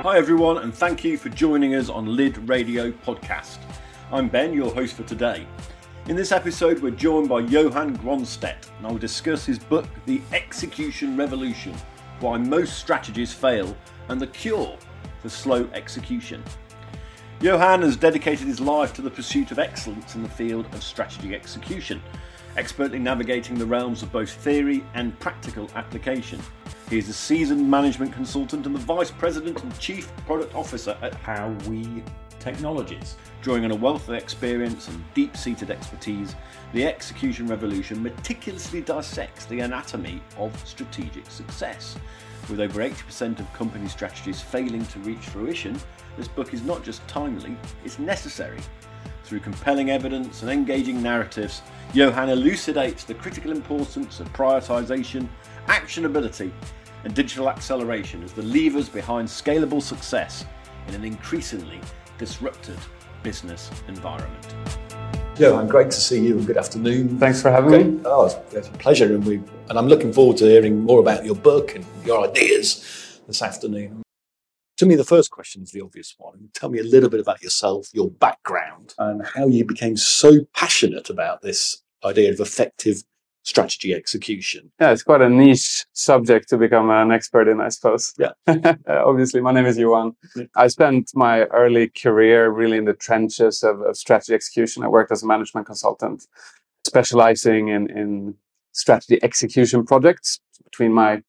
Hi everyone, and thank you for joining us on Lid Radio Podcast. I'm Ben, your host for today. In this episode, we're joined by Johan Gronstedt, and I will discuss his book, The Execution Revolution: Why Most Strategies Fail and the Cure for Slow Execution. Johan has dedicated his life to the pursuit of excellence in the field of strategy execution, expertly navigating the realms of both theory and practical application. He is a seasoned management consultant and the Vice President and Chief Product Officer at How We Technologies. Drawing on a wealth of experience and deep-seated expertise, The Execution Revolution meticulously dissects the anatomy of strategic success. With over 80% of company strategies failing to reach fruition, this book is not just timely, it's necessary. Through compelling evidence and engaging narratives, Johan elucidates the critical importance of prioritization, actionability, and digital acceleration as the levers behind scalable success in an increasingly disrupted business environment. Johan, great to see you and good afternoon. Thanks for having me. Oh, it's a pleasure, and I'm looking forward to hearing more about your book and your ideas this afternoon. To me, the first question is the obvious one. Tell me a little bit about yourself, your background, and how you became so passionate about this idea of effective strategy execution. Yeah, it's quite a niche subject to become an expert in, I suppose. Yeah. Obviously, my name is Johan. I spent my early career really in the trenches of strategy execution. I worked as a management consultant, specializing in strategy execution projects between my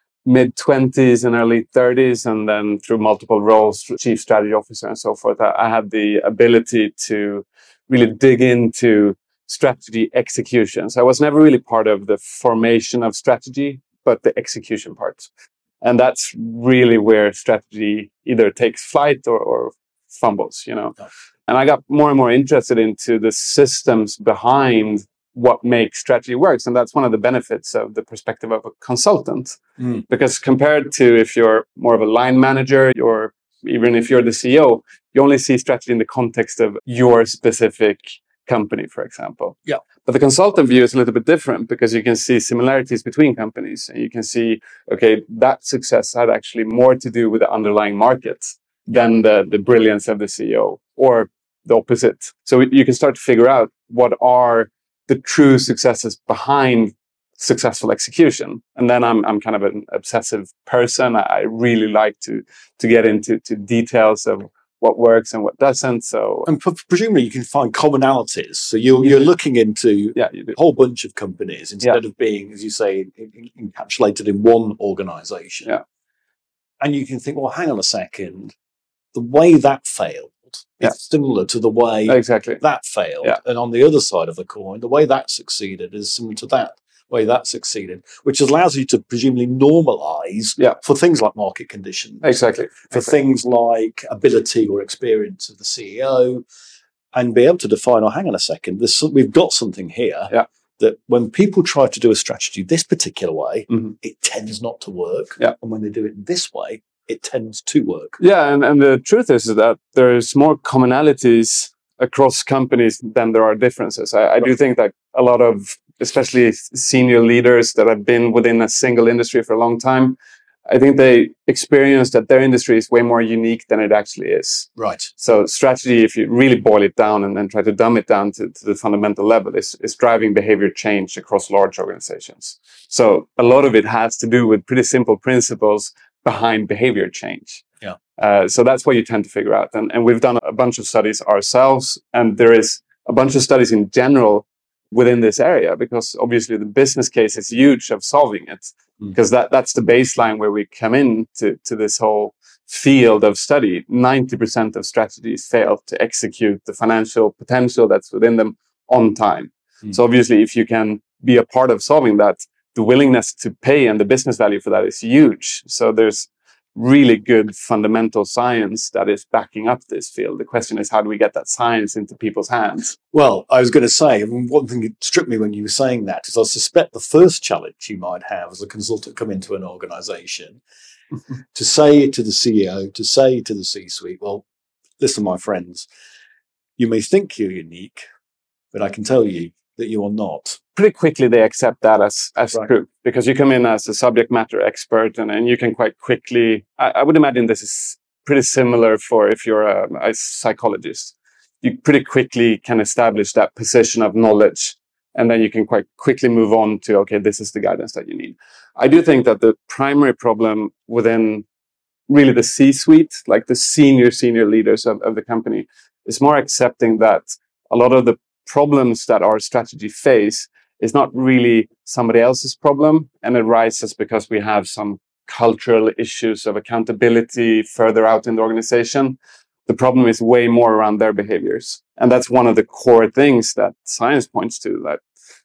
mid-20s and early 30s, and then through multiple roles, chief strategy officer and so forth. I had the ability to really dig into strategy execution. So I was never really part of the formation of strategy, but the execution part. And that's really where strategy either takes flight or fumbles, you know. And I got more and more interested into the systems behind what makes strategy works. And that's one of the benefits of the perspective of a consultant. Because compared to if you're more of a line manager, or even if you're the CEO, you only see strategy in the context of your specific company, for example. Yeah. But the consultant view is a little bit different because you can see similarities between companies, and you can see, okay, that success had actually more to do with the underlying market than the brilliance of the CEO, or the opposite. So you can start to figure out what are the true successes behind successful execution. And then I'm kind of an obsessive person. I really like to get into details of what works and what doesn't. So, and presumably you can find commonalities. So you're looking into a whole bunch of companies instead of being, as you say, encapsulated in one organization. Yeah. And you can think, well, hang on a second, the way that failed is similar to the way that failed. Yeah. And on the other side of the coin, the way that succeeded is similar to that way that succeeded, which allows you to presumably normalize for things like market conditions. Exactly. For things like ability or experience of the CEO, and be able to define, oh, hang on a second, we've got something here that when people try to do a strategy this particular way, it tends not to work. Yeah. And when they do it this way, it tends to work. Yeah, and the truth is that there's more commonalities across companies than there are differences. I do think that a lot of, especially senior leaders that have been within a single industry for a long time, I think they experience that their industry is way more unique than it actually is. Right. So strategy, if you really boil it down and then try to dumb it down to the fundamental level, is driving behavior change across large organizations. So a lot of it has to do with pretty simple principles behind behavior change. Yeah. So that's what you tend to figure out. And we've done a bunch of studies ourselves, and there is a bunch of studies in general within this area, because obviously the business case is huge of solving it, because that's the baseline where we come in to this whole field of study. 90% of strategies fail to execute the financial potential that's within them on time. So obviously, if you can be a part of solving that, the willingness to pay and the business value for that is huge. So there's really good fundamental science that is backing up this field. The question is, how do we get that science into people's hands? Well, I was going to say, one thing that struck me when you were saying that is I suspect the first challenge you might have as a consultant come into an organization to say to the CEO, to say to the C-suite, well, listen, my friends, you may think you're unique, but I can tell you that you are not. Pretty quickly they accept that as Right. true, because you come in as a subject matter expert, and you can quite quickly, I would imagine this is pretty similar for if you're a psychologist. You pretty quickly can establish that position of knowledge, and then you can quite quickly move on to, okay, this is the guidance that you need. I do think that the primary problem within really the C-suite, like the senior leaders of the company, is more accepting that a lot of the problems that our strategy face is not really somebody else's problem, and it arises because we have some cultural issues of accountability further out in the organization. The problem is way more around their behaviors. And that's one of the core things that science points to, that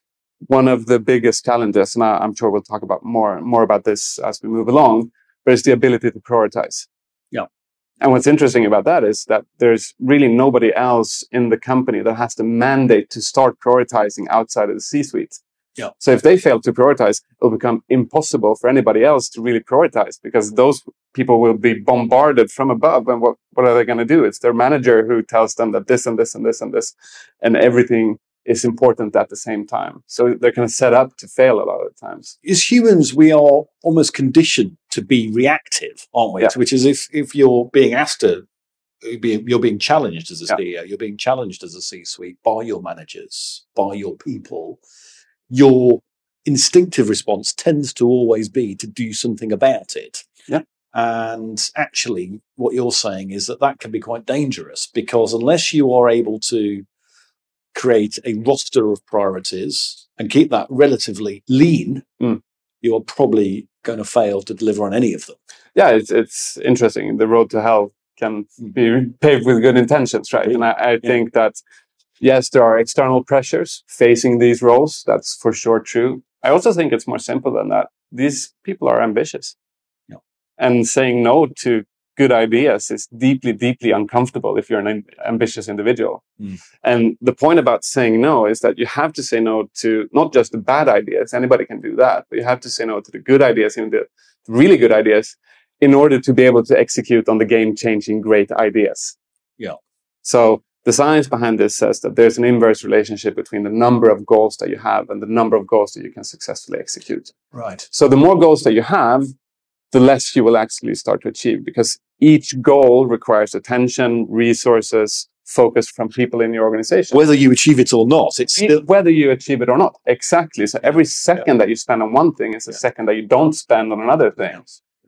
one of the biggest challenges, and I'm sure we'll talk about more about this as we move along, but it's the ability to prioritize. Yeah. And what's interesting about that is that there's really nobody else in the company that has the mandate to start prioritizing outside of the C-suite. Yeah. So if they fail to prioritize, it'll become impossible for anybody else to really prioritize, because those people will be bombarded from above. And what are they going to do? It's their manager who tells them that this and this and this and this and everything is important at the same time. So they're kind of set up to fail a lot of the times. As humans, we are almost conditioned to be reactive, aren't we? Yeah. Which is if you're being asked to, you're being challenged as a CEO, you're being challenged as a C-suite by your managers, by your people. Your instinctive response tends to always be to do something about it. Yeah. And actually, what you're saying is that can be quite dangerous, because unless you are able to create a roster of priorities and keep that relatively lean, you are probably going to fail to deliver on any of them. Yeah, it's interesting. The road to hell can be paved with good intentions, right? And I think that, yes, there are external pressures facing these roles. That's for sure true. I also think it's more simple than that. These people are ambitious. Yeah. And saying no to good ideas is deeply, deeply uncomfortable if you're an ambitious individual. And the point about saying no is that you have to say no to not just the bad ideas. Anybody can do that. But you have to say no to the good ideas and the really good ideas in order to be able to execute on the game-changing great ideas. Yeah. So the science behind this says that there's an inverse relationship between the number of goals that you have and the number of goals that you can successfully execute. Right. So the more goals that you have, the less you will actually start to achieve, because each goal requires attention, resources, focus from people in your organization. Whether you achieve it or not, it's still... Whether you achieve it or not. Exactly. So every second that you spend on one thing is a second that you don't spend on another thing.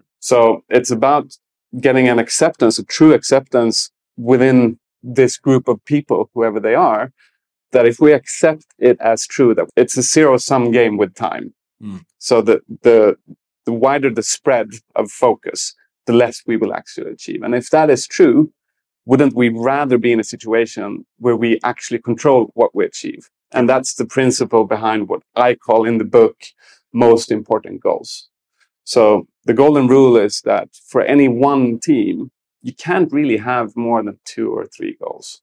So it's about getting an acceptance, a true acceptance within this group of people, whoever they are, that if we accept it as true, that it's a zero-sum game with time. So the wider the spread of focus, the less we will actually achieve. And if that is true, wouldn't we rather be in a situation where we actually control what we achieve? And that's the principle behind what I call in the book most important goals. So the golden rule is that for any one team, you can't really have more than 2 or 3 goals.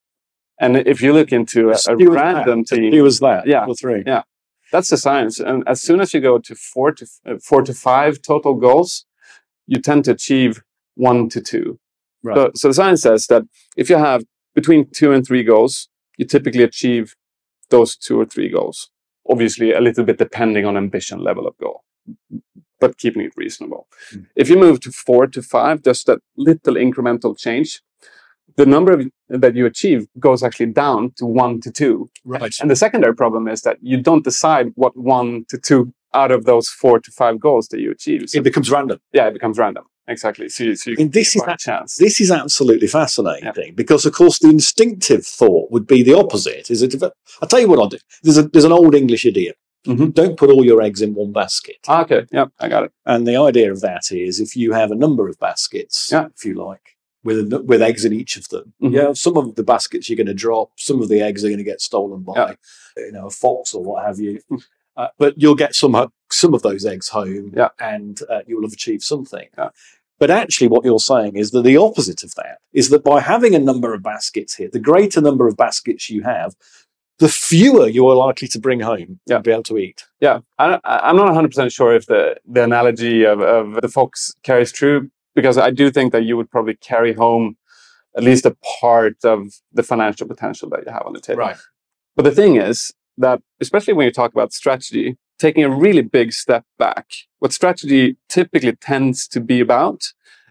And if you look into a random team, who was that? Yeah, or 3. Yeah, that's the science. And as soon as you go to 4 to 5 total goals, you tend to achieve 1 to 2. Right. So the science says that if you have between 2 and 3 goals, you typically achieve those 2 or 3 goals. Obviously, a little bit depending on ambition level of goal, but keeping it reasonable. If you move to 4 to 5, just that little incremental change, the number that you achieve goes actually down to 1 to 2. Right. And the secondary problem is that you don't decide what 1 to 2 out of those 4 to 5 goals that you achieve. So it becomes random. Yeah, it becomes random. Exactly. So you this is a chance. This is absolutely fascinating, because, of course, the instinctive thought would be the opposite. I'll tell you what I'll do. There's an old English idiom. Don't put all your eggs in one basket. Okay. Yep. I got it. And the idea of that is, if you have a number of baskets, if you like, with eggs in each of them, some of the baskets you're going to drop, some of the eggs are going to get stolen by, a fox or what have you. But you'll get some of those eggs home, and you'll have achieved something. Yeah. But actually, what you're saying is that the opposite of that is that by having a number of baskets here, the greater number of baskets you have, the fewer you are likely to bring home and be able to eat. Yeah, I'm not 100% sure if the analogy of the fox carries true, because I do think that you would probably carry home at least a part of the financial potential that you have on the table. Right. But the thing is that, especially when you talk about strategy, taking a really big step back, what strategy typically tends to be about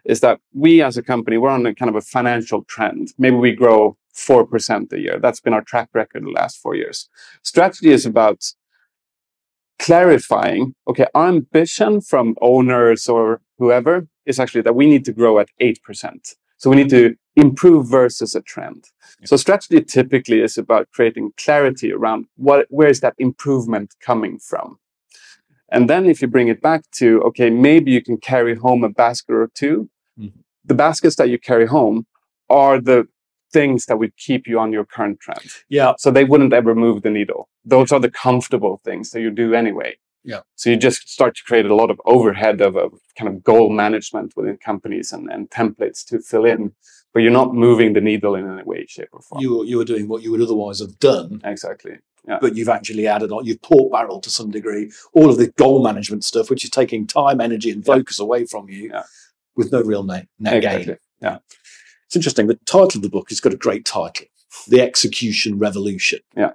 is that we as a company, we're on a kind of a financial trend. Maybe we grow 4% a year. That's been our track record the last 4 years. Strategy is about clarifying, okay, our ambition from owners or whoever is actually that we need to grow at 8%. So we need to improve versus a trend. Yeah. So strategy typically is about creating clarity around where is that improvement coming from. And then if you bring it back to, okay, maybe you can carry home a basket or two. Mm-hmm. The baskets that you carry home are the things that would keep you on your current trend. Yeah. So they wouldn't ever move the needle. Those are the comfortable things that you do anyway. Yeah. So you just start to create a lot of overhead of kind of goal management within companies and templates to fill in, but you're not moving the needle in any way, shape, or form. You were doing what you would otherwise have done. Exactly. Yeah. But you've actually added on, you've pork barreled to some degree all of the goal management stuff, which is taking time, energy, and focus away from you with no real net gain. Yeah. It's interesting. The title of the book has got a great title, The Execution Revolution. Yeah.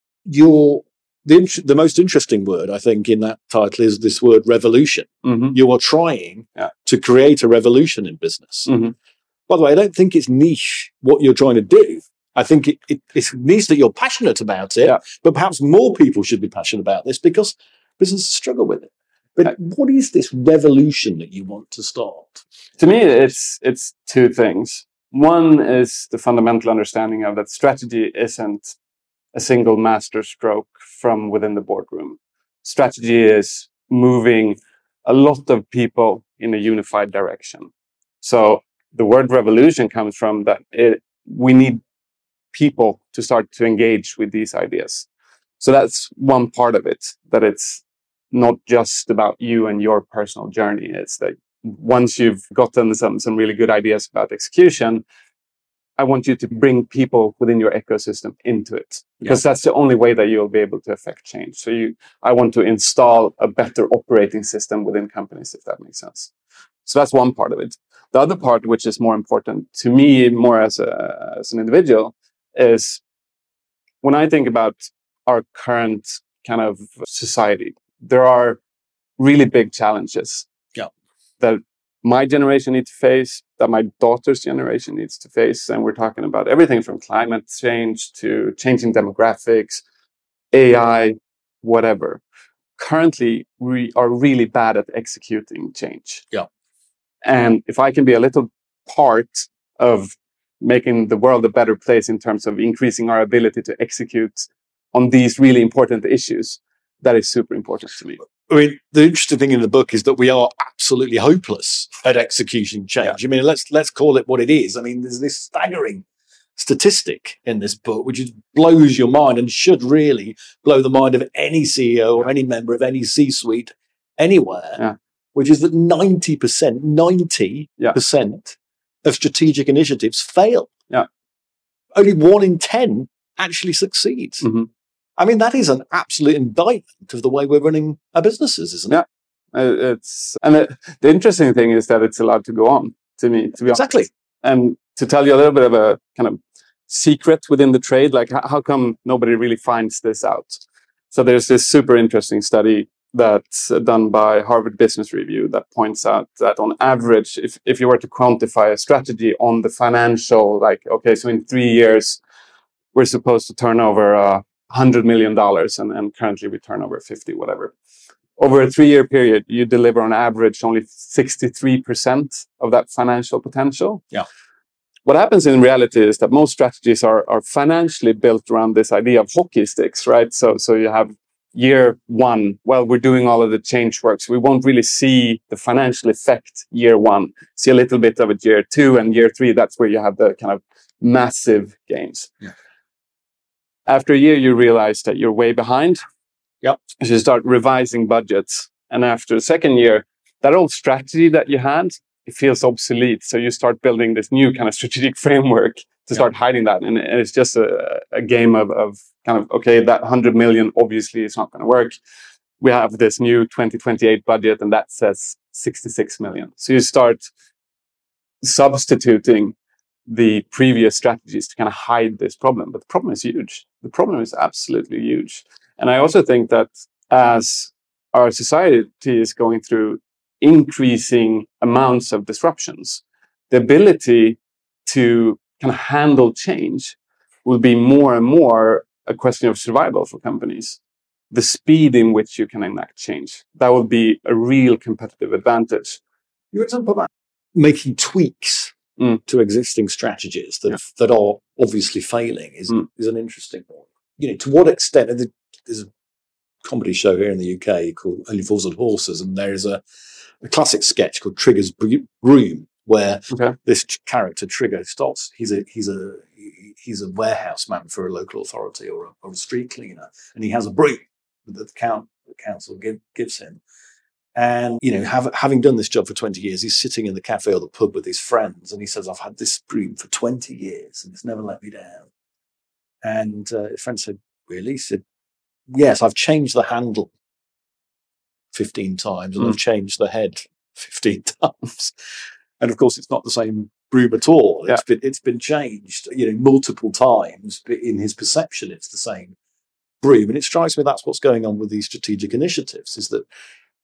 The most interesting word, I think, in that title is this word revolution. Mm-hmm. You are trying to create a revolution in business. Mm-hmm. By the way, I don't think it's niche what you're trying to do. I think it's niche that you're passionate about it, but perhaps more people should be passionate about this because businesses struggle with it. But what is this revolution that you want to start? To me, it's two things. One is the fundamental understanding of that strategy isn't a single master stroke from within the boardroom. Strategy is moving a lot of people in a unified direction. So the word revolution comes from that we need people to start to engage with these ideas. So that's one part of it, that it's not just about you and your personal journey. It's that once you've gotten some really good ideas about execution, I want you to bring people within your ecosystem into it, because that's the only way that you'll be able to affect change. So I want to install a better operating system within companies, if that makes sense. So that's one part of it. The other part, which is more important to me, more as an individual, is when I think about our current kind of society, there are really big challenges that my generation needs to face, that my daughter's generation needs to face. And we're talking about everything from climate change to changing demographics, AI, whatever. Currently, we are really bad at executing change. Yeah. And if I can be a little part of making the world a better place in terms of increasing our ability to execute on these really important issues, that is super important to me. I mean, the interesting thing in the book is that we are absolutely hopeless at executing change. I mean, let's call it what it is. I mean, there's this staggering statistic in this book, which blows your mind and should really blow the mind of any CEO or any member of any C-suite anywhere, which is that 90% of strategic initiatives fail. Yeah. Only 1 in 10 actually succeeds. Mm-hmm. I mean, that is an absolute indictment of the way we're running our businesses, isn't it? Yeah. The interesting thing is that it's allowed to go on, to me, to be exactly. honest. And to tell you a little bit of a kind of secret within the trade, like how come nobody really finds this out? So there's this super interesting study that's done by Harvard Business Review that points out that on average, if you were to quantify a strategy on the financial, like, okay, so in 3 years, we're supposed to turn over $100 million, and currently we turn over 50, whatever. Over a 3-year period, you deliver on average only 63% of that financial potential. Yeah. What happens in reality is that most strategies are financially built around this idea of hockey sticks, right? So you have year 1, well, we're doing all of the change work, so we won't really see the financial effect year 1. See a little bit of it year 2, and year 3, that's where you have the kind of massive gains. Yeah. After a year, you realize that you're way behind. Yep. So you start revising budgets. And after the second year, that old strategy that you had, it feels obsolete. So you start building this new kind of strategic framework to start hiding that. And it's just a game of kind of, okay, that 100 million obviously is not going to work. We have this new 2028 budget, and that says 66 million. So you start substituting the previous strategies to kind of hide this problem. But the problem is huge. The problem is absolutely huge. And I also think that as our society is going through increasing amounts of disruptions, the ability to kind of handle change will be more and more a question of survival for companies. The speed in which you can enact change, that will be a real competitive advantage. Your example about making tweaks to existing strategies that are obviously failing is an interesting one. You know, to what extent, there's a comedy show here in the UK called Only Fools and Horses, and there is a classic sketch called Trigger's Broom, where this character Trigger starts. He's a warehouse man for a local authority or a street cleaner, and he has a broom that the council gives him. And, you know, having done this job for 20 years, he's sitting in the cafe or the pub with his friends, and he says, I've had this broom for 20 years and it's never let me down. And his friend said, really? He said, yes, I've changed the handle 15 times and I've changed the head 15 times. And of course, it's not the same broom at all. It's been changed, you know, multiple times, but in his perception, it's the same broom. And it strikes me that's what's going on with these strategic initiatives, is that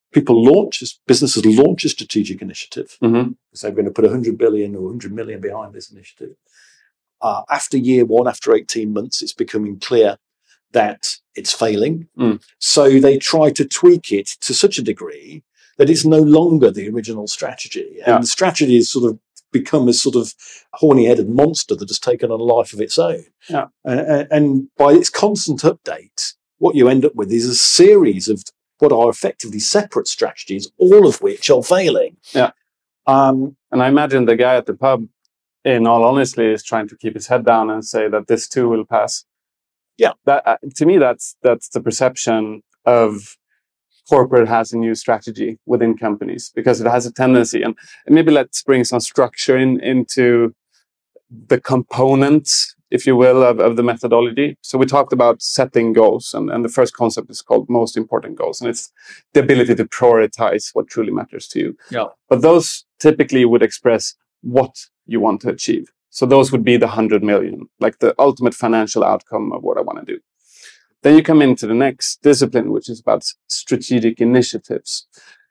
businesses launch a strategic initiative. So we're going to put 100 billion or 100 million behind this initiative. After year one, after 18 months, it's becoming clear that it's failing. So they try to tweak it to such a degree that it's no longer the original strategy. And the strategy has sort of become a sort of horny-headed monster that has taken on a life of its own. And by its constant update, what you end up with is a series of what are effectively separate strategies, all of which are failing. And I imagine the guy at the pub, in all honesty, is trying to keep his head down and say that this too will pass. That to me, that's the perception of corporate has a new strategy within companies, because it has a tendency, and maybe let's bring some structure into the components, if you will, of the methodology. So we talked about setting goals, and the first concept is called most important goals, and it's the ability to prioritize what truly matters to you. But those typically would express what you want to achieve. So those would be the 100 million, like the ultimate financial outcome of what I want to do. Then you come into the next discipline, which is about strategic initiatives.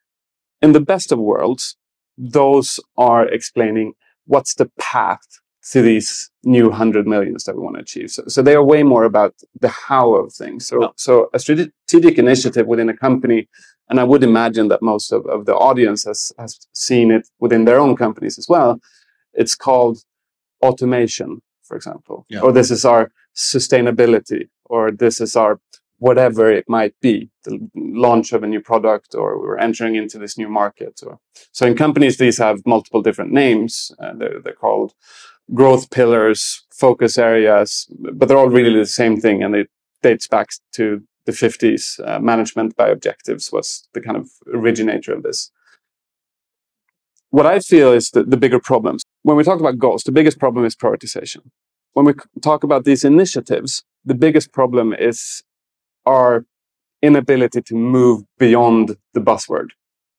In the best of worlds, those are explaining what's the path to these new 100 millions that we want to achieve. So they are way more about the how of things. So a strategic initiative within a company, and I would imagine that most of the audience has seen it within their own companies as well, it's called automation, for example. Or this is our sustainability, or this is our whatever it might be, the launch of a new product, or we're entering into this new market. So in companies, these have multiple different names. They're called growth pillars, focus areas, but they're all really the same thing, and it dates back to the 50s. Management by objectives was the kind of originator of this. What I feel is the bigger problems. When we talk about goals, the biggest problem is prioritization. When we talk about these initiatives, the biggest problem is our inability to move beyond the buzzword.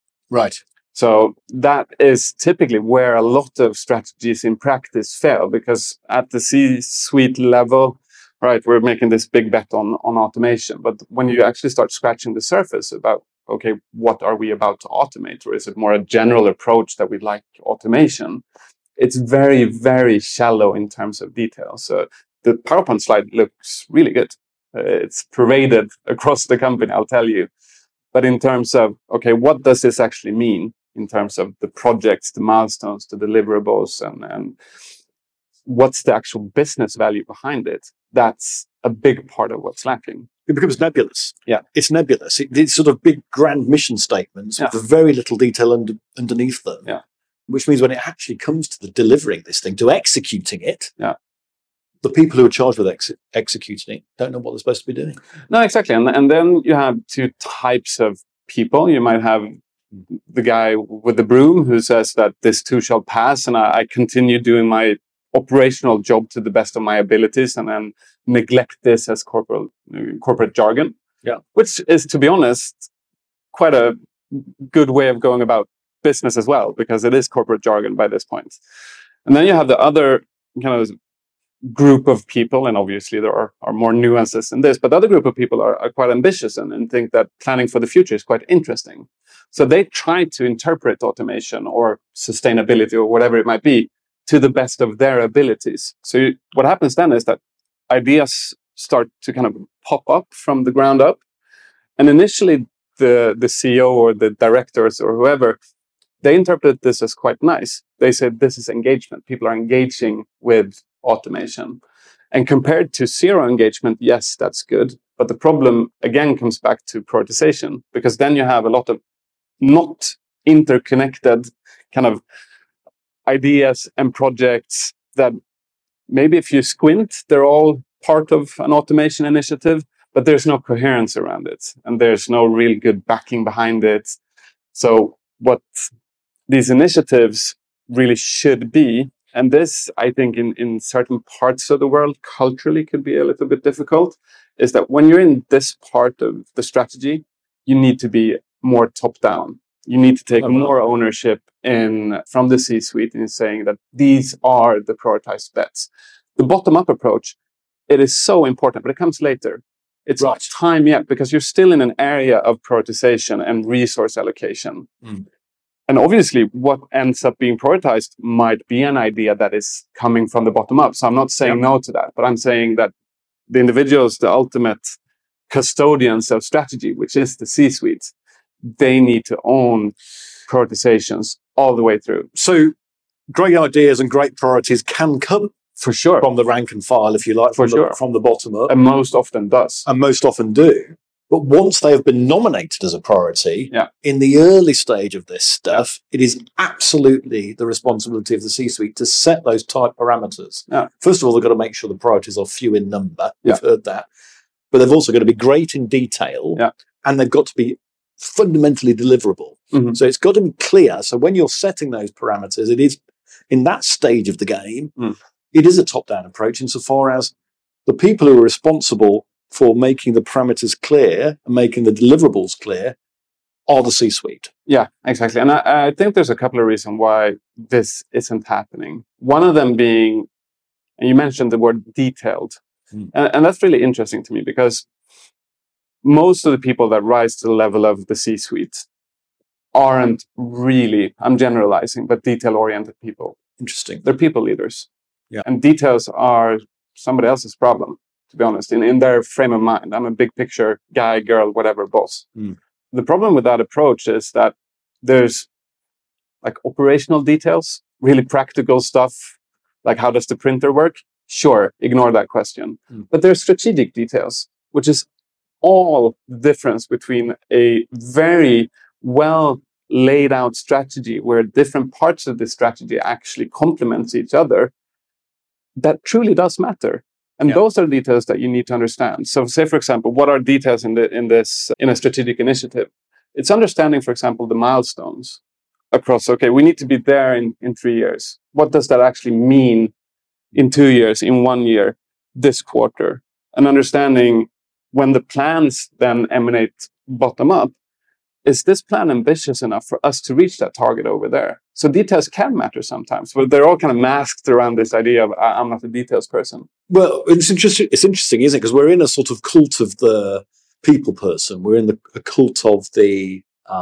So that is typically where a lot of strategies in practice fail, because at the C-suite level, right, we're making this big bet on automation. But when you actually start scratching the surface about, okay, what are we about to automate? Or is it more a general approach that we'd like automation? It's very, very shallow in terms of detail. So the PowerPoint slide looks really good. It's paraded across the company, I'll tell you. But in terms of, okay, what does this actually mean in terms of the projects, the milestones, the deliverables, and what's the actual business value behind it? That's a big part of what's lacking. It becomes nebulous. It's nebulous. It's sort of big grand mission statements with very little detail underneath them. Which means when it actually comes to the delivering this thing, to executing it, the people who are charged with executing it don't know what they're supposed to be doing. No, exactly. And then you have two types of people. You might have the guy with the broom who says that this too shall pass, and I continue doing my operational job to the best of my abilities, and then neglect this as corporate jargon. Which is, to be honest, quite a good way of going about business as well, because it is corporate jargon by this point. And then you have the other kind of group of people, and obviously there are more nuances in this, but the other group of people are quite ambitious and think that planning for the future is quite interesting. So they try to interpret automation or sustainability or whatever it might be to the best of their abilities. So what happens then is that ideas start to kind of pop up from the ground up. And initially the CEO or the directors or whoever, they interpret this as quite nice. They said this is engagement. People are engaging with automation. And compared to zero engagement, yes, that's good. But the problem again comes back to prioritization, because then you have a lot of not interconnected kind of ideas and projects that maybe if you squint, they're all part of an automation initiative, but there's no coherence around it and there's no real good backing behind it. So what these initiatives really should be, and this I think in certain parts of the world culturally could be a little bit difficult, is that when you're in this part of the strategy, you need to be more top down. You need to take more ownership from the C-suite in saying that these are the prioritized bets. The bottom-up approach, it is so important, but it comes later. It's not time yet, because you're still in an area of prioritization and resource allocation. And obviously, what ends up being prioritized might be an idea that is coming from the bottom up. So I'm not saying no to that, but I'm saying that the individuals, the ultimate custodians of strategy, which is the C-suite, they need to own prioritizations all the way through. So great ideas and great priorities can come for sure from the rank and file, if you like, from the bottom up. And most often does. And most often do. But once they have been nominated as a priority, in the early stage of this stuff, it is absolutely the responsibility of the C-suite to set those tight parameters. First of all, they've got to make sure the priorities are few in number. We've heard that. But they've also got to be great in detail, and they've got to be fundamentally deliverable. So it's got to be clear. So when you're setting those parameters, it is in that stage of the game, it is a top-down approach insofar as the people who are responsible for making the parameters clear and making the deliverables clear are the C-suite. Yeah, exactly. And I think there's a couple of reasons why this isn't happening. One of them being, and you mentioned the word detailed, and that's really interesting to me, because most of the people that rise to the level of the C-suite aren't really, I'm generalizing, but detail-oriented people. Interesting. They're people leaders. And details are somebody else's problem, to be honest, in their frame of mind. I'm a big picture guy, girl, whatever, boss. The problem with that approach is that there's like operational details, really practical stuff, like how does the printer work? Sure, ignore that question. But there's strategic details, which is all the difference between a very well laid out strategy where different parts of the strategy actually complement each other. That truly does matter. And those are details that you need to understand. So say, for example, what are details in a strategic initiative? It's understanding, for example, the milestones across, okay, we need to be there in 3 years. What does that actually mean in 2 years, in 1 year, this quarter? And understanding when the plans then emanate bottom up, is this plan ambitious enough for us to reach that target over there? So details can matter sometimes, but they're all kind of masked around this idea of I'm not a details person. Well, it's interesting, isn't it? Because we're in a sort of cult of the people person. We're in a cult of the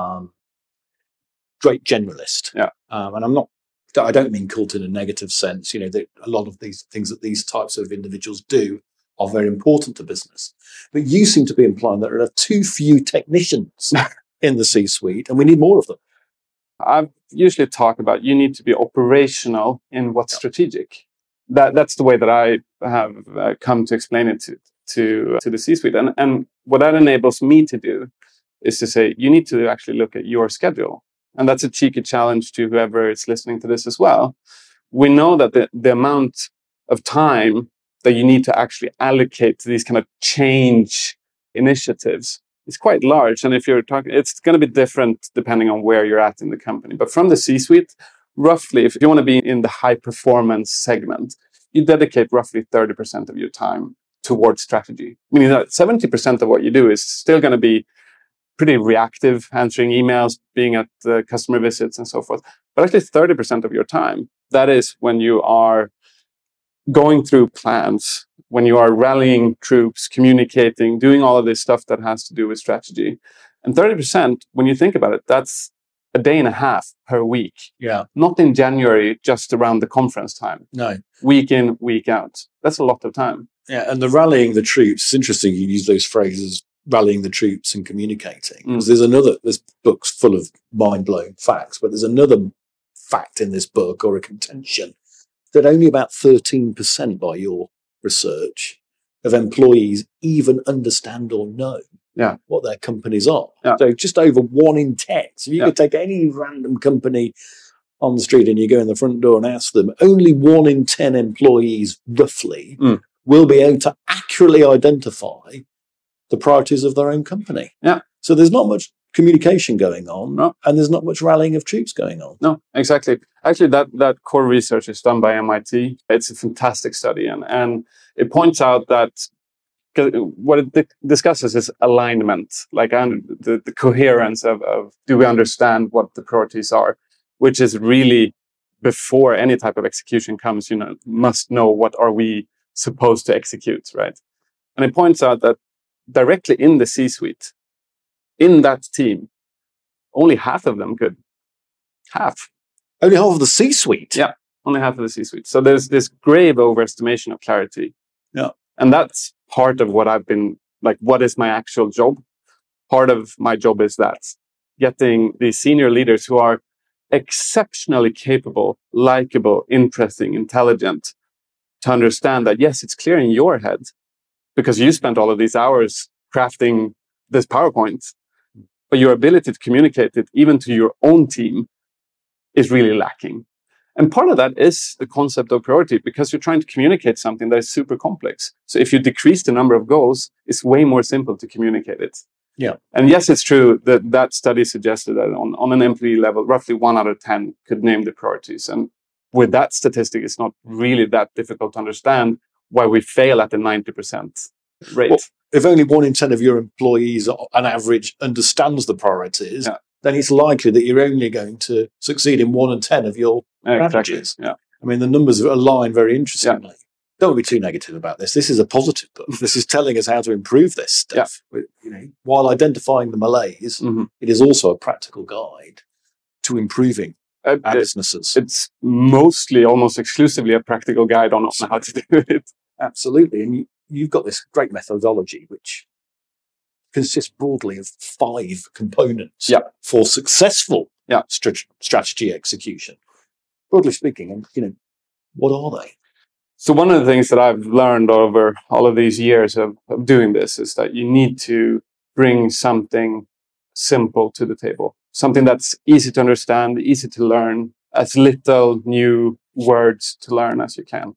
great generalist. And I don't mean cult in a negative sense. You know, a lot of these things that these types of individuals do are very important to business. But you seem to be implying that there are too few technicians in the C-suite, and we need more of them. I usually talk about you need to be operational in what's strategic. That's the way that I have come to explain it to the C-suite. And what that enables me to do is to say, you need to actually look at your schedule. And that's a cheeky challenge to whoever is listening to this as well. We know that the amount of time that you need to actually allocate to these kind of change initiatives is quite large. And if you're talking, it's going to be different depending on where you're at in the company. But from the C-suite, roughly, if you want to be in the high performance segment, you dedicate roughly 30% of your time towards strategy. Meaning that 70% of what you do is still going to be pretty reactive, answering emails, being at the customer visits and so forth. But actually 30% of your time, that is when you are going through plans, when you are rallying troops, communicating, doing all of this stuff that has to do with strategy. And 30%, when you think about it, that's a day and a half per week. Yeah. Not in January, just around the conference time. No. Week in, week out. That's a lot of time. Yeah, and the rallying the troops, it's interesting you use those phrases, rallying the troops and communicating. Because this book's full of mind-blowing facts, but there's another fact in this book, or a contention, that only about 13% by your research of employees even understand or know what their companies are. Yeah. So just over 1 in 10. So if you could take any random company on the street and you go in the front door and ask them, only 1 in 10 employees roughly will be able to accurately identify the priorities of their own company. Yeah. So there's not much communication going on, no. and there's not much rallying of troops going on. No, exactly. Actually, that core research is done by MIT. It's a fantastic study, and it points out that what it discusses is alignment, like the coherence of do we understand what the priorities are, which is really before any type of execution comes, must know what are we supposed to execute, right? And it points out that directly in the C-suite, in that team, only half of them could. Half. Only half of the C-suite? Yeah, only half of the C-suite. So there's this grave overestimation of clarity. Yeah. And that's part of what I've been, like, what is my actual job? Part of my job is that. Getting these senior leaders who are exceptionally capable, likable, interesting, intelligent, to understand that, yes, it's clear in your head, because you spent all of these hours crafting this PowerPoint, but your ability to communicate it even to your own team is really lacking. And part of that is the concept of priority, because you're trying to communicate something that is super complex. So if you decrease the number of goals, it's way more simple to communicate it. Yeah. And yes, it's true that study suggested that on an employee level, roughly 1 out of 10 could name the priorities. And with that statistic, it's not really that difficult to understand why we fail at the 90% rate. Well, if only 1 in 10 of your employees on average understands the priorities, then it's likely that you're only going to succeed in 1 in 10 of your strategies. Exactly. Yeah. I mean, the numbers align very interestingly. Yeah. Don't be too negative about this. This is a positive book. This is telling us how to improve this stuff. Yeah. While identifying the malaise, it is also a practical guide to improving our businesses. It's mostly, almost exclusively, a practical guide on how to do it. Absolutely. And you've got this great methodology, which consists broadly of 5 components for successful strategy execution. Broadly speaking, and what are they? So one of the things that I've learned over all of these years of doing this is that you need to bring something simple to the table, something that's easy to understand, easy to learn, as little new words to learn as you can.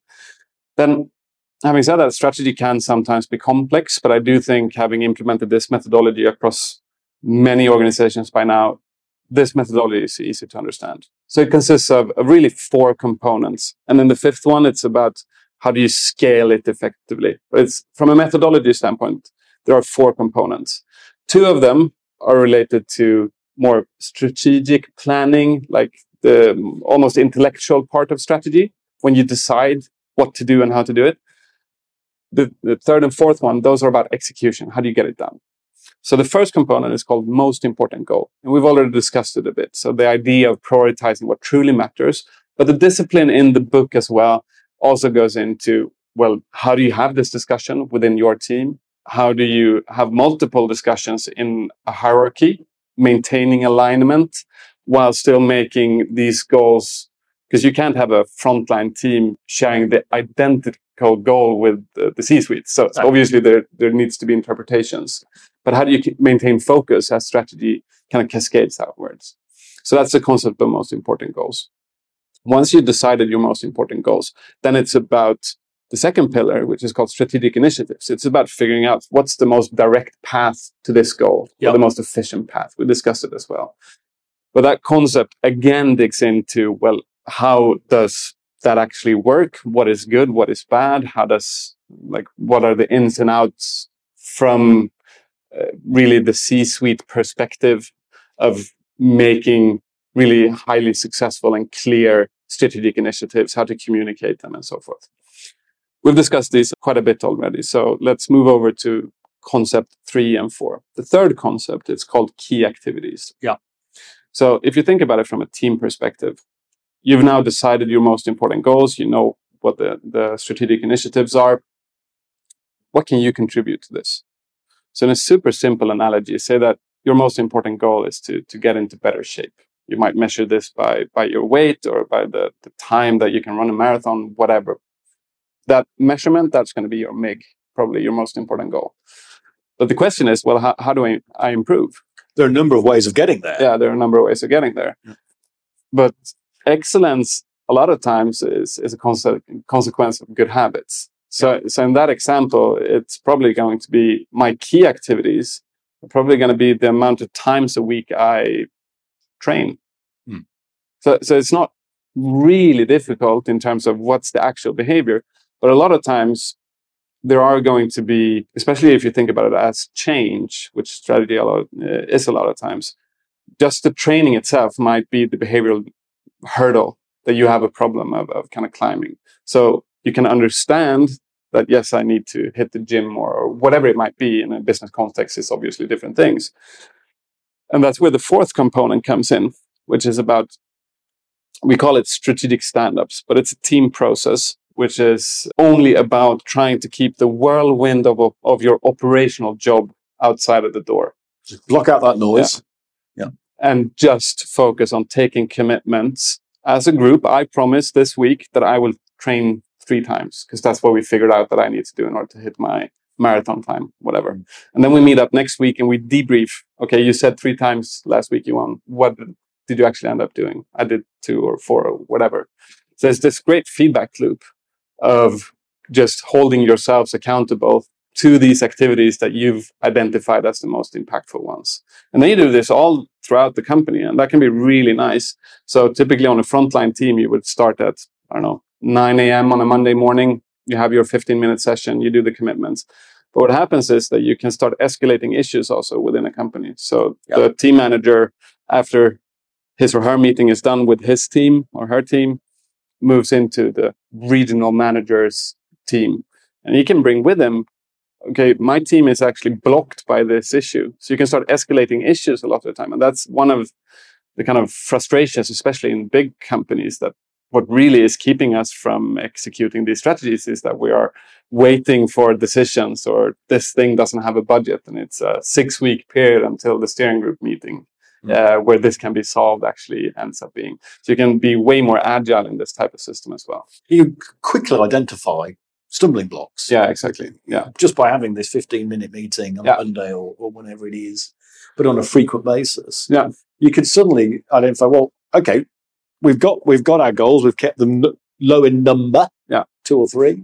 Then, having said that, strategy can sometimes be complex, but I do think, having implemented this methodology across many organizations by now, this methodology is easy to understand. So it consists of really 4 components. And then the 5th one, it's about how do you scale it effectively. But it's from a methodology standpoint, there are 4 components. 2 of them are related to more strategic planning, like the almost intellectual part of strategy, when you decide what to do and how to do it. The 3rd and 4th one, those are about execution. How do you get it done? So the first component is called most important goal. And we've already discussed it a bit. So the idea of prioritizing what truly matters. But the discipline in the book as well also goes into, well, how do you have this discussion within your team? How do you have multiple discussions in a hierarchy, maintaining alignment while still making these goals? Because you can't have a frontline team sharing the identical goal with the C-suite. So obviously there needs to be interpretations. But how do you maintain focus as strategy kind of cascades outwards? So that's the concept of most important goals. Once you've decided your most important goals, then it's about the second pillar, which is called strategic initiatives. It's about figuring out what's the most direct path to this goal, or the most efficient path. We discussed it as well. But that concept again digs into, well, how does that actually work? What is good? What is bad? What are the ins and outs from really the C-suite perspective of making really highly successful and clear strategic initiatives, how to communicate them, and so forth. We've discussed these quite a bit already. So let's move over to concept 3 and 4. The third concept is called key activities. Yeah. So if you think about it from a team perspective, you've now decided your most important goals. You know what the strategic initiatives are. What can you contribute to this? So in a super simple analogy, say that your most important goal is to get into better shape. You might measure this by your weight or by the time that you can run a marathon, whatever. That measurement, that's going to be your MIG, probably your most important goal. But the question is, well, how do I improve? There are a number of ways of getting there. Yeah, there are a number of ways of getting there. Yeah. But excellence, a lot of times, is a consequence of good habits. So in that example, it's probably going to be my key activities are probably going to be the amount of times a week I train. So it's not really difficult in terms of what's the actual behavior. But a lot of times, there are going to be, especially if you think about it as change, which strategy is a lot of times, just the training itself might be the behavioral hurdle that you have a problem of kind of climbing. So you can understand that, yes, I need to hit the gym more, or whatever it might be. In a business context, it's obviously different things. And that's where the fourth component comes in, which is about, we call it strategic stand-ups, but it's a team process, which is only about trying to keep the whirlwind of your operational job outside of the door. Just block out that noise. Yeah. And just focus on taking commitments. As a group, I promise this week that I will train 3 times, because that's what we figured out that I need to do in order to hit my marathon time, whatever. And then we meet up next week and we debrief. Okay, you said 3 times last week, Johan. What did you actually end up doing? I did 2 or 4 or whatever. So there's this great feedback loop of just holding yourselves accountable to these activities that you've identified as the most impactful ones. And then you do this all throughout the company, and that can be really nice. So typically on a frontline team, you would start at, 9 a.m. on a Monday morning. You have your 15-minute session, you do the commitments. But what happens is that you can start escalating issues also within a company. So the team manager, after his or her meeting is done with his team or her team, moves into the regional manager's team. And he can bring with him, okay, my team is actually blocked by this issue. So you can start escalating issues a lot of the time. And that's one of the kind of frustrations, especially in big companies, that what really is keeping us from executing these strategies is that we are waiting for decisions, or this thing doesn't have a budget and it's a 6-week period until the steering group meeting. Where this can be solved actually ends up being. So you can be way more agile in this type of system as well. You quickly identify stumbling blocks. Yeah, exactly. Yeah. Just by having this 15-minute meeting on Monday or whenever it is, but on a frequent basis. Yeah. You can suddenly identify, well, okay, we've got our goals, we've kept them low in number, 2 or 3.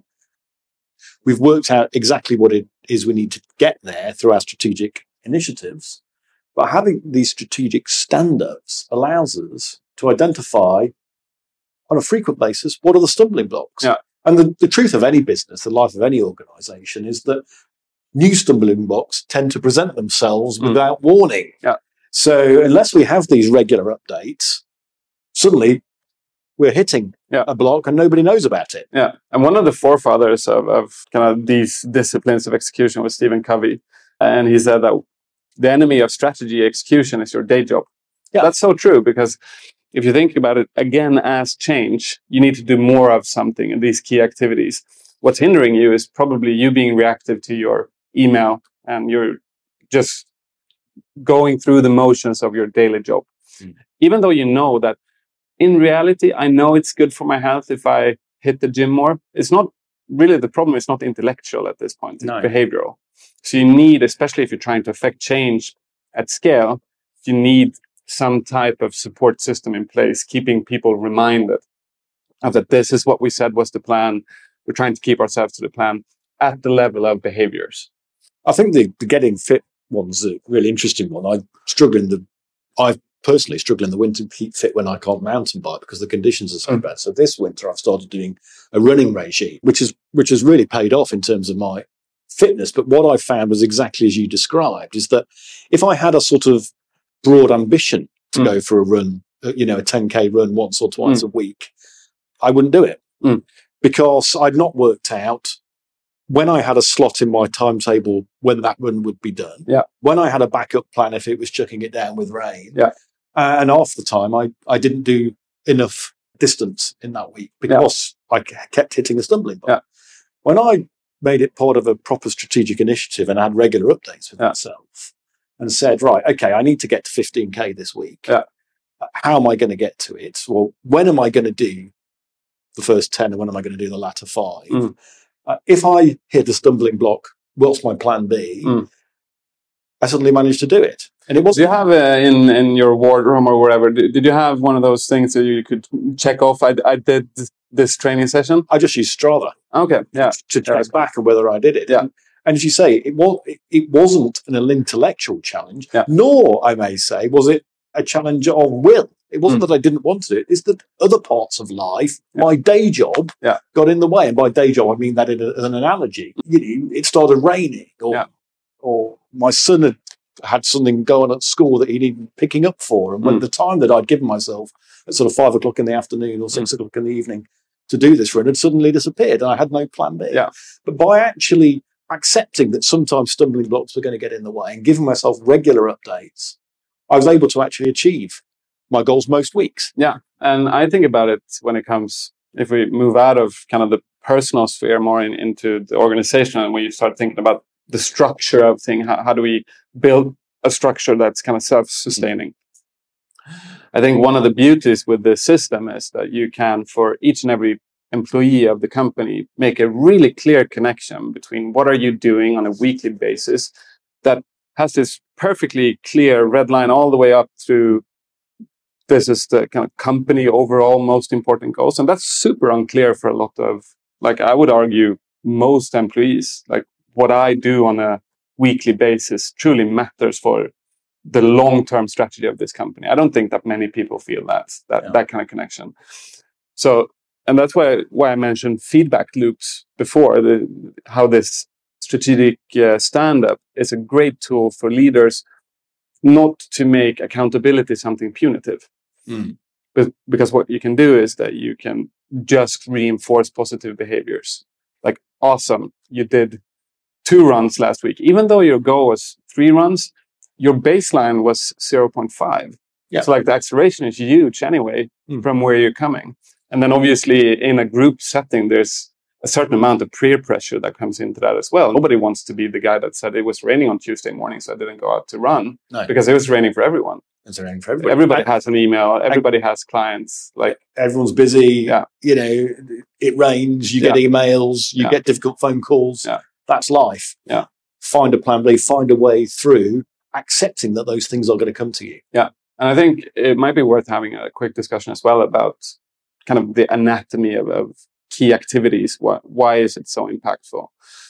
We've worked out exactly what it is we need to get there through our strategic initiatives. But having these strategic stand-ups allows us to identify on a frequent basis what are the stumbling blocks. Yeah. And the truth of any business, the life of any organization, is that new stumbling blocks tend to present themselves without warning. Yeah. So unless we have these regular updates, suddenly we're hitting a block and nobody knows about it. Yeah. And one of the forefathers of kind of these disciplines of execution was Stephen Covey. And he said that the enemy of strategy execution is your day job. Yeah. That's so true, because if you think about it again as change, you need to do more of something in these key activities. What's hindering you is probably you being reactive to your email, and you're just going through the motions of your daily job. Even though you know that in reality, I know it's good for my health if I hit the gym more. It's not really, the problem is not intellectual at this point, it's behavioral. So you need, especially if you're trying to affect change at scale, you need some type of support system in place, keeping people reminded of that this is what we said was the plan. We're trying to keep ourselves to the plan at the level of behaviors. I think the getting fit one's a really interesting one. I personally struggle in the winter to keep fit when I can't mountain bike because the conditions are so bad. So this winter I've started doing a running regime, which has really paid off in terms of my fitness. But what I found was exactly as you described, is that if I had a sort of broad ambition to go for a run, a 10K run once or twice a week, I wouldn't do it because I'd not worked out when I had a slot in my timetable when that run would be done. Yeah. When I had a backup plan if it was chucking it down with rain. Yeah. And half the time I didn't do enough distance in that week because I kept hitting a stumbling block. Yeah. When I made it part of a proper strategic initiative and had regular updates with myself and said, right, okay, I need to get to 15K this week. Yeah. How am I going to get to it? Well, when am I going to do the first 10 and when am I going to do the latter 5? If I hit a stumbling block, what's my plan B? I suddenly managed to do it. And it was. Do you have in your wardroom or wherever, did you have one of those things that you could check off? I did this training session. I just used Strava. Okay. Yeah. To track back and whether I did it. Yeah. And as you say, it wasn't an intellectual challenge, nor, I may say, was it a challenge of will. It wasn't that I didn't want to do it. It's that other parts of life, my day job, got in the way. And by day job, I mean that as an analogy. It started raining, or my son had something going at school that he needed picking up for. And when the time that I'd given myself at sort of 5 o'clock in the afternoon or 6 o'clock in the evening to do this run had suddenly disappeared, and I had no plan B. Yeah. But by actually accepting that sometimes stumbling blocks were going to get in the way and giving myself regular updates, I was able to actually achieve my goals most weeks. Yeah. And I think about it when it comes, if we move out of kind of the personal sphere more into the organization, and when you start thinking about the structure of things, how do we build a structure that's kind of self-sustaining? I think one of the beauties with this system is that you can, for each and every employee of the company, make a really clear connection between what are you doing on a weekly basis that has this perfectly clear red line all the way up through this is the kind of company overall most important goals. And that's super unclear for a lot of, like, I would argue most employees. Like, what I do on a weekly basis truly matters for the long-term strategy of this company. I don't think that many people feel that kind of connection. So, and that's why I mentioned feedback loops before, how this strategic stand-up is a great tool for leaders not to make accountability something punitive. Because what you can do is that you can just reinforce positive behaviors. Like, awesome, you did 2 runs last week. Even though your goal was 3 runs, your baseline was 0.5. Yeah. So like the acceleration is huge anyway from where you're coming. And then obviously in a group setting, there's a certain amount of peer pressure that comes into that as well. Nobody wants to be the guy that said it was raining on Tuesday morning, so I didn't go out to run. No. Because it was raining for everyone. It's raining for everybody. Everybody has an email. Everybody has clients. Like, everyone's busy. Yeah. It rains. You get emails. You get difficult phone calls. Yeah. That's life. Yeah. Find a plan B. Find a way through, accepting that those things are going to come to you. Yeah. And I think it might be worth having a quick discussion as well about kind of the anatomy of key activities. Why is it so impactful?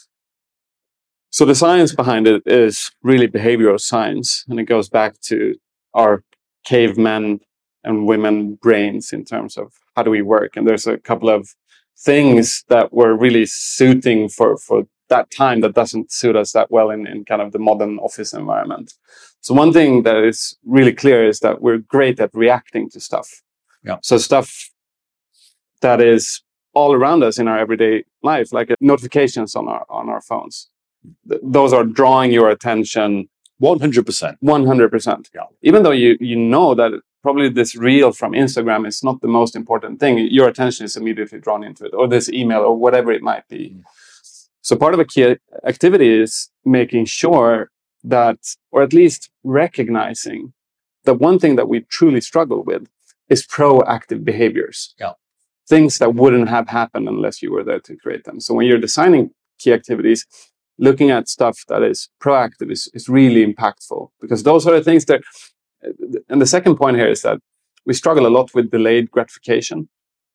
So the science behind it is really behavioral science, and it goes back to our cavemen and women brains in terms of how do we work. And there's a couple of things that were really suiting for that time that doesn't suit us that well in kind of the modern office environment. So one thing that is really clear is that we're great at reacting to stuff. Yeah. So stuff that is all around us in our everyday life, like notifications on our phones. Those are drawing your attention 100%. 100%. Yeah. Even though you know that probably this reel from Instagram is not the most important thing, your attention is immediately drawn into it, or this email, or whatever it might be. So part of a key activity is making sure that, or at least recognizing that one thing that we truly struggle with is proactive behaviors. Yeah. Things that wouldn't have happened unless you were there to create them. So when you're designing key activities, looking at stuff that is proactive is really impactful, because those are the things that, and the second point here is that we struggle a lot with delayed gratification.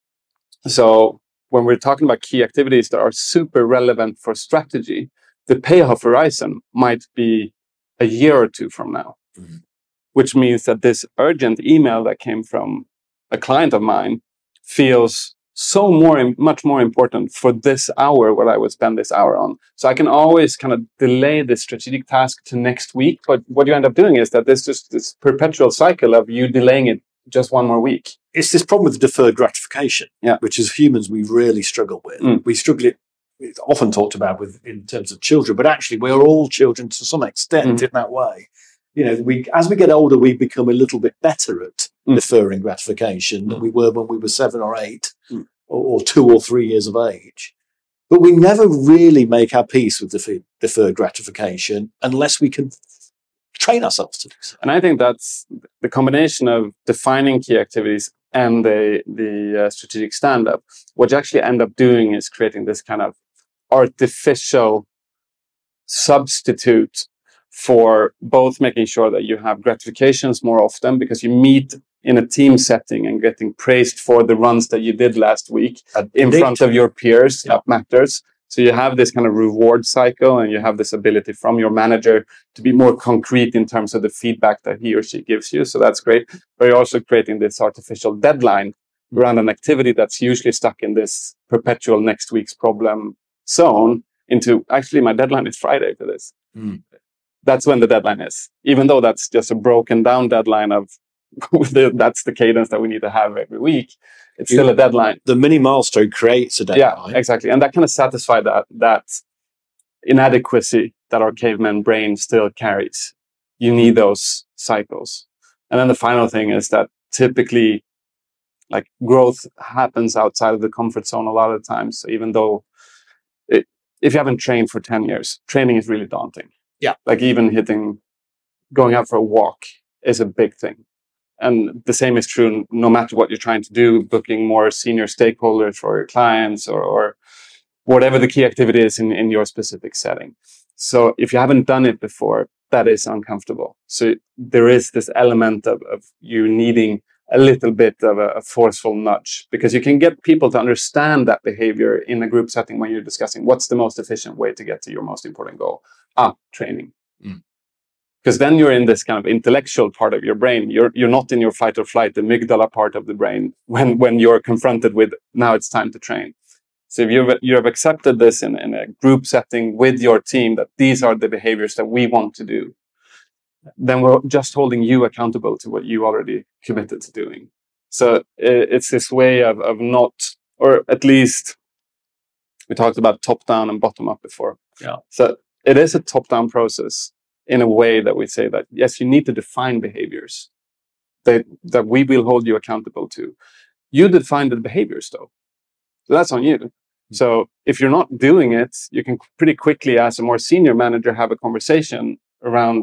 So when we're talking about key activities that are super relevant for strategy, the payoff horizon might be a year or 2 from now, which means that this urgent email that came from a client of mine feels much more important for this hour, what I would spend this hour on. So I can always kind of delay the strategic task to next week. But what you end up doing is that there's just this perpetual cycle of you delaying it just one more week. It's this problem with deferred gratification, Yeah. which as humans we really struggle with. We struggle it's often talked about in terms of children, but actually we're all children to some extent in that way. As we get older, we become a little bit better at deferring gratification than we were when we were 7 or 8 or 2 or 3 years of age. But we never really make our peace with deferred gratification unless we can train ourselves to do so. And I think that's the combination of defining key activities and the strategic stand-up. What you actually end up doing is creating this kind of artificial substitute for both making sure that you have gratifications more often because you meet in a team setting and getting praised for the runs that you did last week in front of your peers. That matters. So you have this kind of reward cycle and you have this ability from your manager to be more concrete in terms of the feedback that he or she gives you. So that's great. But you're also creating this artificial deadline around an activity that's usually stuck in this perpetual next week's problem zone into actually my deadline is Friday for this. That's when the deadline is, even though that's just a broken down deadline of that's the cadence that we need to have every week. It's still a deadline. The mini milestone creates a deadline. Yeah, exactly. And that kind of satisfies that inadequacy that our caveman brain still carries. You need those cycles. And then the final thing is that typically like growth happens outside of the comfort zone a lot of times. So even though if you haven't trained for 10 years, training is really daunting. Yeah. Like even going out for a walk is a big thing. And the same is true no matter what you're trying to do, booking more senior stakeholders for your clients or whatever the key activity is in your specific setting. So if you haven't done it before, that is uncomfortable. So there is this element of you needing a little bit of a forceful nudge because you can get people to understand that behavior in a group setting when you're discussing what's the most efficient way to get to your most important goal. Training. Because then you're in this kind of intellectual part of your brain. You're not in your fight or flight, the amygdala part of the brain when you're confronted with now it's time to train. So if you have accepted this in a group setting with your team that these are the behaviors that we want to do, then we're just holding you accountable to what you already committed to doing. So it's this way of not, or at least we talked about top down and bottom up before. Yeah. So it is a top down process in a way that we say that, yes, you need to define behaviors that we will hold you accountable to. You define the behaviors though. So that's on you. So if you're not doing it, you can pretty quickly, as a more senior manager, have a conversation around,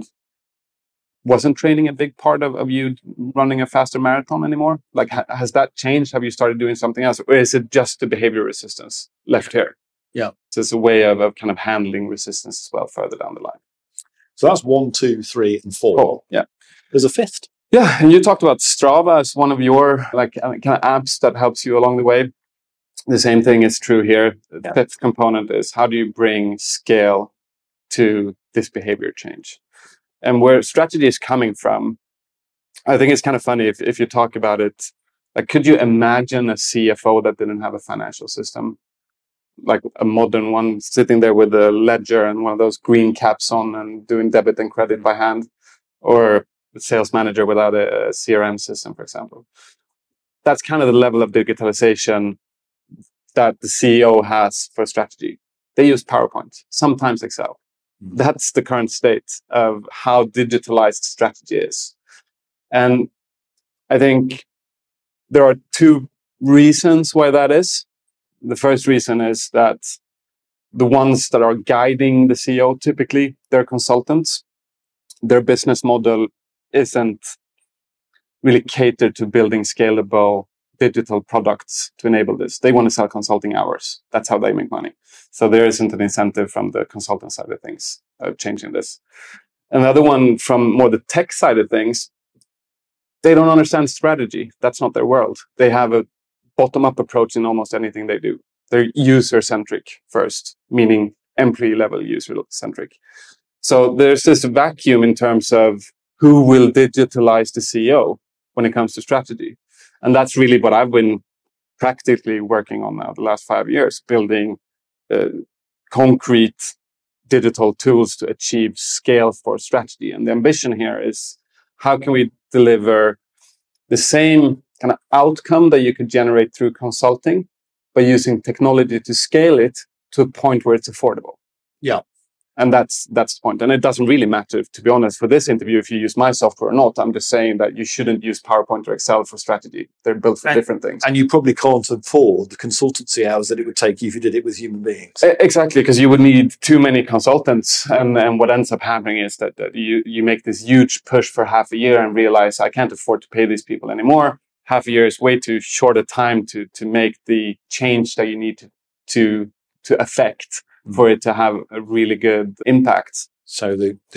wasn't training a big part of you running a faster marathon anymore? Like, has that changed? Have you started doing something else? Or is it just the behavior resistance left here? Yeah. So it's a way of kind of handling resistance as well further down the line. So that's 1, 2, 3, and 4. Oh, yeah. There's a fifth. Yeah, and you talked about Strava as one of your kind of apps that helps you along the way. The same thing is true here. The fifth component is how do you bring scale to this behavior change? And where strategy is coming from, I think it's kind of funny if you talk about it. Like, could you imagine a CFO that didn't have a financial system? Like a modern one, sitting there with a ledger and one of those green caps on and doing debit and credit by hand, or a sales manager without a CRM system, for example. That's kind of the level of digitalization that the CEO has for strategy. They use PowerPoint, sometimes Excel. That's the current state of how digitalized strategy is. And I think there are two reasons why that is. The first reason is that the ones that are guiding the CEO, typically, they're consultants. Their business model isn't really catered to building scalable digital products to enable this. They want to sell consulting hours. That's how they make money. So there isn't an incentive from the consultant side of things of changing this. Another one from more the tech side of things, they don't understand strategy. That's not their world. They have a bottom-up approach in almost anything they do. They're user-centric first, meaning employee-level user-centric. So there's this vacuum in terms of who will digitalize the CEO when it comes to strategy. And that's really what I've been practically working on now the last 5 years, building concrete digital tools to achieve scale for strategy. And the ambition here is how can we deliver the same kind of outcome that you could generate through consulting, by using technology to scale it to a point where it's affordable. Yeah. And that's the point. And it doesn't really matter, to be honest, for this interview, if you use my software or not. I'm just saying that you shouldn't use PowerPoint or Excel for strategy. They're built for different things. And you probably can't afford the consultancy hours that it would take you if you did it with human beings. Exactly, because you would need too many consultants. And what ends up happening is that you make this huge push for half a year and realize, I can't afford to pay these people anymore. Half a year is way too short a time to make the change that you need to affect for it to have a really good impact. So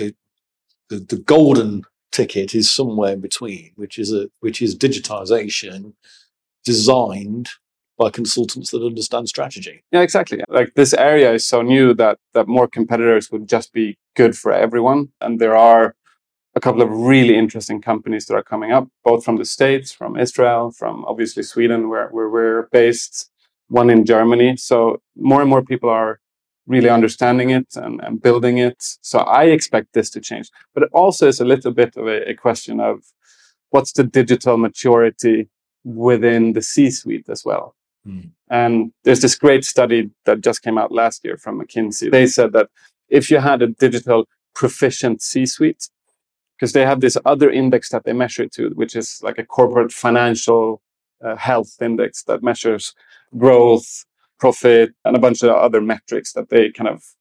the golden ticket is somewhere in between, which is digitization designed by consultants that understand strategy. Yeah, exactly. Like, this area is so new that more competitors would just be good for everyone. And there are a couple of really interesting companies that are coming up, both from the States, from Israel, from obviously Sweden, where we're based, one in Germany. So more and more people are really understanding it and building it. So I expect this to change. But it also is a little bit of a question of what's the digital maturity within the C-suite as well. And there's this great study that just came out last year from McKinsey. They said that if you had a digital proficient C-suite, because they have this other index that they measure it to, which is like a corporate financial health index that measures growth, profit, and a bunch of other metrics that they kind of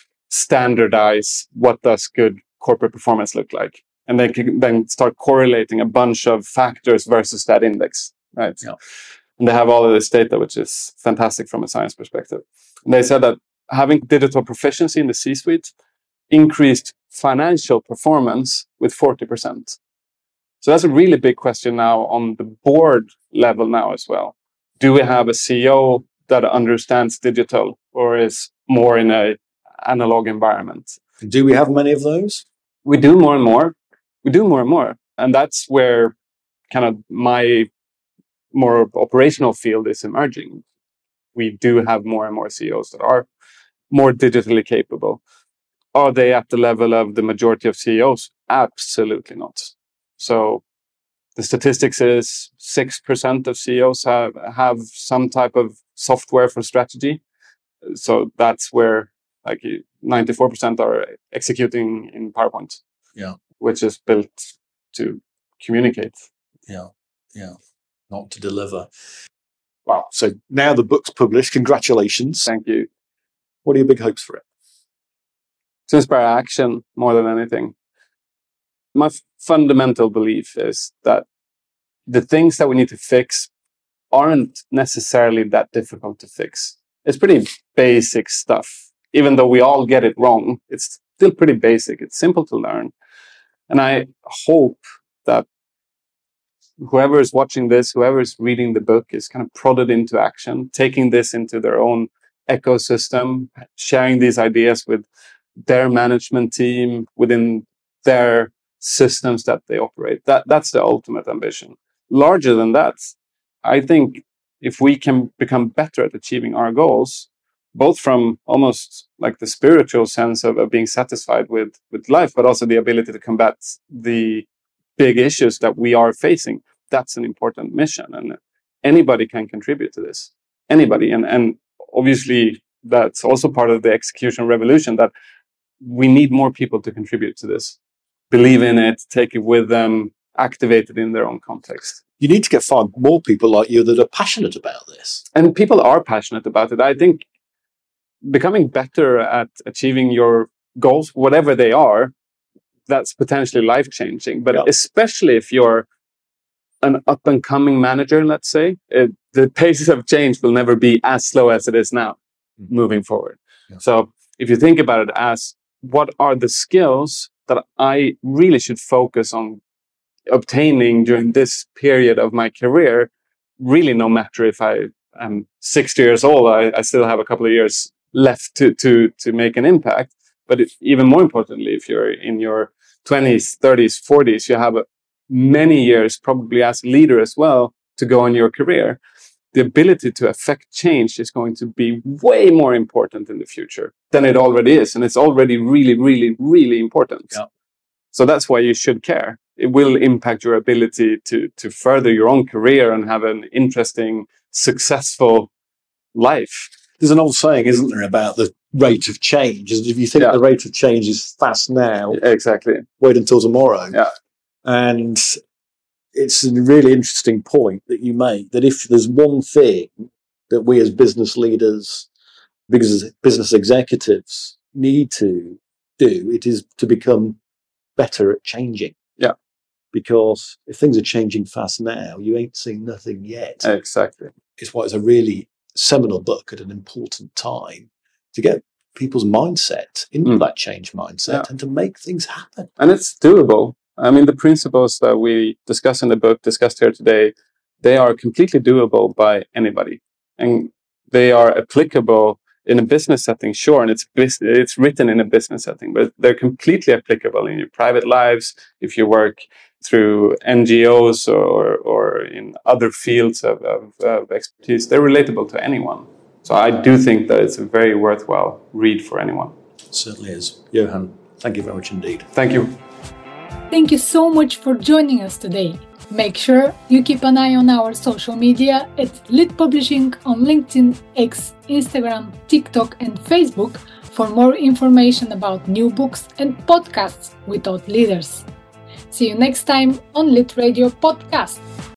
standardize what does good corporate performance look like. And they can then start correlating a bunch of factors versus that index, right? Yeah. And they have all of this data, which is fantastic from a science perspective. And they said that having digital proficiency in the C-suite increased financial performance with 40%. So that's a really big question now on the board level now as well. Do we have a CEO that understands digital, or is more in a analog environment? Do we have many of those? We do more and more. And that's where kind of my more operational field is emerging. We do have more and more CEOs that are more digitally capable. Are they at the level of the majority of CEOs? Absolutely not. So the statistics is 6% of CEOs have some type of software for strategy. So that's where like 94% are executing in PowerPoint. Yeah. Which is built to communicate. Yeah. Not to deliver. Wow. So now the book's published. Congratulations. Thank you. What are your big hopes for it? To inspire action more than anything. My fundamental belief is that the things that we need to fix aren't necessarily that difficult to fix. It's pretty basic stuff. Even though we all get it wrong, it's still pretty basic. It's simple to learn. And I hope that whoever is watching this, whoever is reading the book is kind of prodded into action, taking this into their own ecosystem, sharing these ideas with their management team, within their systems that they operate. That's the ultimate ambition. Larger than that, I think if we can become better at achieving our goals, both from almost like the spiritual sense of being satisfied with life, but also the ability to combat the big issues that we are facing, that's an important mission. And anybody can contribute to this. Anybody. And obviously, that's also part of the execution revolution, that we need more people to contribute to this. Believe in it, take it with them, activate it in their own context. You need to find more people like you that are passionate about this. And people are passionate about it. I think becoming better at achieving your goals, whatever they are, that's potentially life-changing. But especially if you're an up-and-coming manager, let's say, the pace of change will never be as slow as it is now moving forward. Yeah. So if you think about it as, what are the skills that I really should focus on obtaining during this period of my career, really, no matter if I am 60 years old, I still have a couple of years left to make an impact. But even more importantly, if you're in your 20s, 30s, 40s, you have many years probably as a leader as well to go in your career. The ability to affect change is going to be way more important in the future than it already is. And it's already really, really, really important. Yeah. So that's why you should care. it will impact your ability to further your own career and have an interesting, successful life. There's an old saying, isn't there, about the rate of change? If you think the rate of change is fast now, exactly, wait until tomorrow. Yeah. And it's a really interesting point that you make, that if there's one thing that we as business leaders, business executives need to do, it is to become better at changing. Yeah. Because if things are changing fast now, you ain't seen nothing yet. Exactly. It's why it's a really seminal book at an important time to get people's mindset into that change mindset and to make things happen. And it's doable. I mean, the principles that we discuss in the book, discussed here today, they are completely doable by anybody. And they are applicable in a business setting, sure, and it's written in a business setting, but they're completely applicable in your private lives, if you work through NGOs or in other fields of expertise. They're relatable to anyone. So I do think that it's a very worthwhile read for anyone. It certainly is. Johan, thank you very much indeed. Thank you. Thank you so much for joining us today. Make sure you keep an eye on our social media at Lit Publishing on LinkedIn, X, Instagram, TikTok, and Facebook for more information about new books and podcasts with thought leaders. See you next time on Lit Radio Podcast.